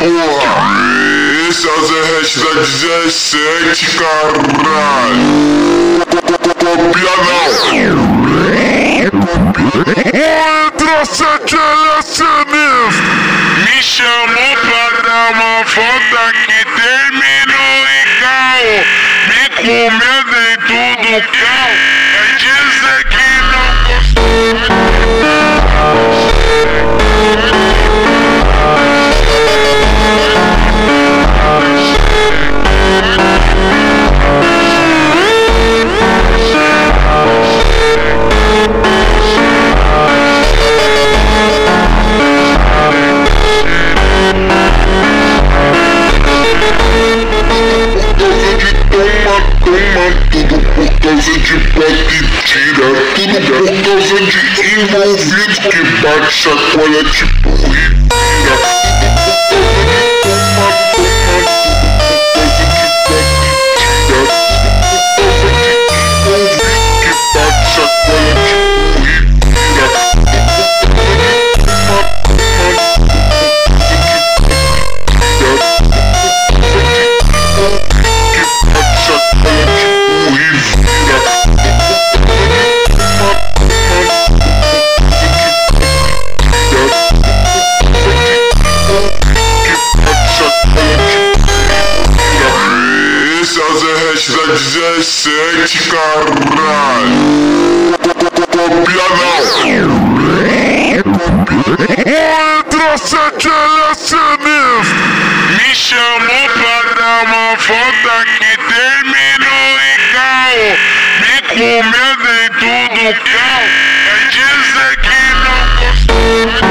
porra. Esse é o Zé Hash da 17, caralho. Copia não. Entra 7 LSNs. Me chamou pra dar uma foto que terminou em caô. Me comeu dentro do carro. Vai dizer que não gostou. Tudo por causa de bate e tira. Tudo por causa de envolvido que bate, chacoalha tipo rira. Esse é o Zé Hash da 17, caralho. Copia não. Entra 7 LSNs. Me chamou pra dar uma foto que terminou em caô. Me comeu dentro do carro. Vai dizer que não gostou.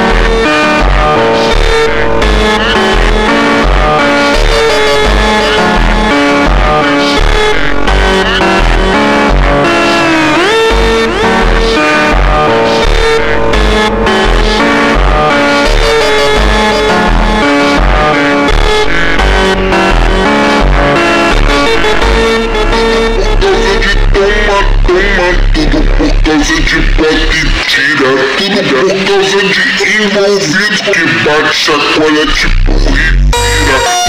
Tudo por causa de bate e tira. Tudo por causa de envolvido que bate, chacoalha tipo rira.